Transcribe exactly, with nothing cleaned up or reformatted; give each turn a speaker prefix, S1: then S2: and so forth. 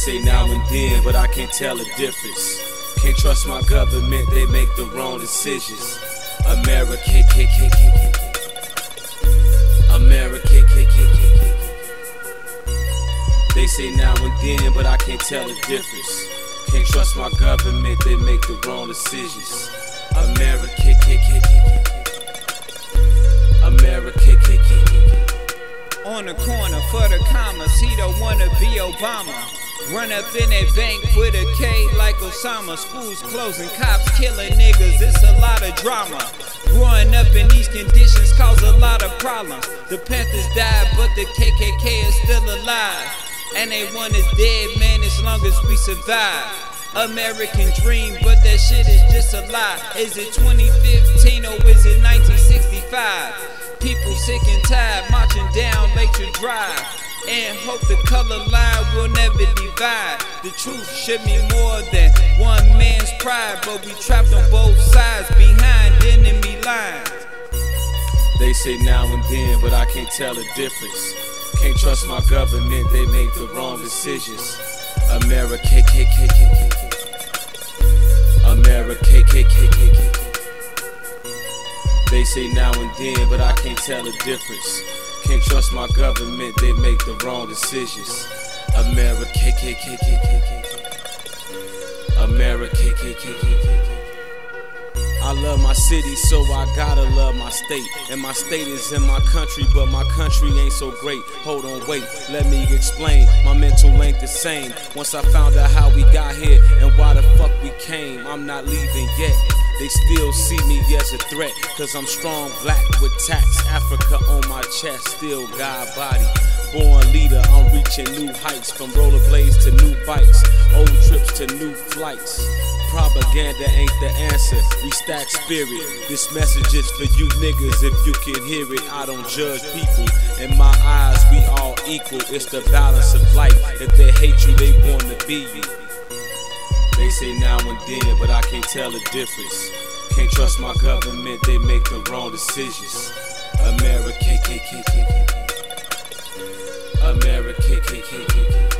S1: say now and then, but I can't tell the difference. Can't trust my government, they make the wrong decisions. America, K, K, K, K, K. America, K, K, K, K, K. They say now and then, but I can't tell the difference. Can't trust my government, they make the wrong decisions. America, K, K, K, K, K. America, K, K, K, K.
S2: On the corner for the commas, he don't wanna be Obama. Run up in that bank with a K like Osama. Schools closing, cops killing niggas, it's a lot of drama. Growing up in these conditions cause a lot of problems. The Panthers died, but the K K K is still alive. And they want us dead, man, as long as we survive. American dream, but that shit is just a lie. Is it twenty fifteen or is it nineteen sixty-five? People sick and tired, marching down Lakeshore Drive, and hope the color line will never divide. The truth should mean more than one man's pride, but we trapped on both sides behind enemy lines.
S1: They say now and then, but I can't tell the difference. Can't trust my government, they make the wrong decisions. America, K, K, K, K, K, K. America, K, K, K, K, K, K. They say now and then, but I can't tell the difference. Can't trust my government, they make the wrong decisions. America, K, K, K, K, K, K. America, K, K, K, K, K, K. I love my city, so I gotta love my state. And my state is in my country, but my country ain't so great. Hold on, wait, let me explain. My mental ain't the same. Once I found out how we got here and why the fuck we came, I'm not leaving yet. They still see me as a threat, cause I'm strong, black with tats. Africa on my chest, still God body. Born leader, I'm reaching new heights. From rollerblades to new bikes, old trips to new flights. Propaganda ain't the answer, we stack spirit. This message is for you niggas, if you can hear it. I don't judge people, in my eyes we all equal. It's the balance of life, if they hate you they wanna be you. They say now and then, but I can't tell the difference. Can't trust my government, they make the wrong decisions. America, K, K, K, K, K. America, K, K, K, K, K.